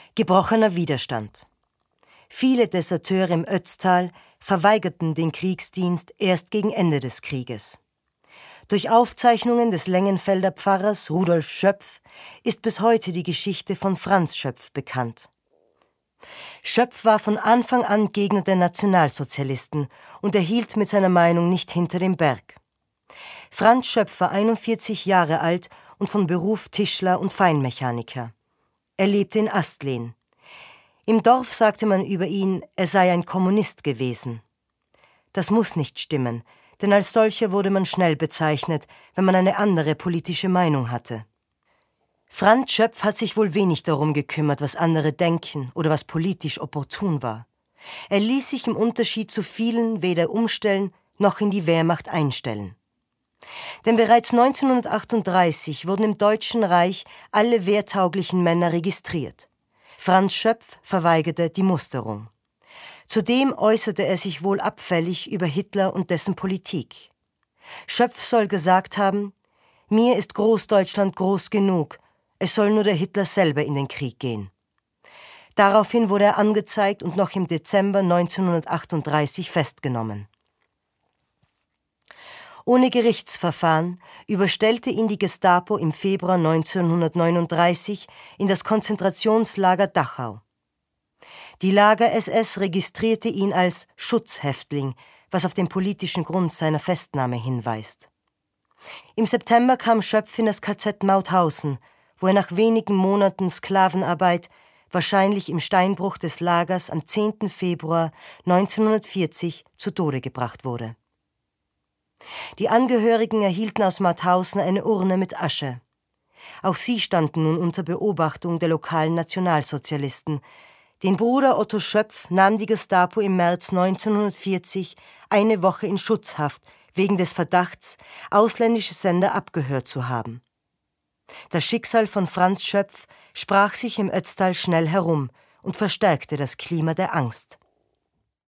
Gebrochener Widerstand. Viele Deserteure im Ötztal verweigerten den Kriegsdienst erst gegen Ende des Krieges. Durch Aufzeichnungen des Lengenfelder Pfarrers Rudolf Schöpf ist bis heute die Geschichte von Franz Schöpf bekannt. Schöpf war von Anfang an Gegner der Nationalsozialisten und erhielt mit seiner Meinung nicht hinter dem Berg. Franz Schöpf war 41 Jahre alt und von Beruf Tischler und Feinmechaniker. Er lebte in Astlehn. Im Dorf sagte man über ihn, er sei ein Kommunist gewesen. Das muss nicht stimmen, denn als solcher wurde man schnell bezeichnet, wenn man eine andere politische Meinung hatte. Franz Schöpf hat sich wohl wenig darum gekümmert, was andere denken oder was politisch opportun war. Er ließ sich im Unterschied zu vielen weder umstellen noch in die Wehrmacht einstellen. Denn bereits 1938 wurden im Deutschen Reich alle wehrtauglichen Männer registriert. Franz Schöpf verweigerte die Musterung. Zudem äußerte er sich wohl abfällig über Hitler und dessen Politik. Schöpf soll gesagt haben: Mir ist Großdeutschland groß genug, es soll nur der Hitler selber in den Krieg gehen. Daraufhin wurde er angezeigt und noch im Dezember 1938 festgenommen. Ohne Gerichtsverfahren überstellte ihn die Gestapo im Februar 1939 in das Konzentrationslager Dachau. Die Lager-SS registrierte ihn als Schutzhäftling, was auf den politischen Grund seiner Festnahme hinweist. Im September kam Schöpf in das KZ Mauthausen, wo er nach wenigen Monaten Sklavenarbeit, wahrscheinlich im Steinbruch des Lagers am 10. Februar 1940 zu Tode gebracht wurde. Die Angehörigen erhielten aus Mauthausen eine Urne mit Asche. Auch sie standen nun unter Beobachtung der lokalen Nationalsozialisten. Den Bruder Otto Schöpf nahm die Gestapo im März 1940 eine Woche in Schutzhaft wegen des Verdachts, ausländische Sender abgehört zu haben. Das Schicksal von Franz Schöpf sprach sich im Ötztal schnell herum und verstärkte das Klima der Angst.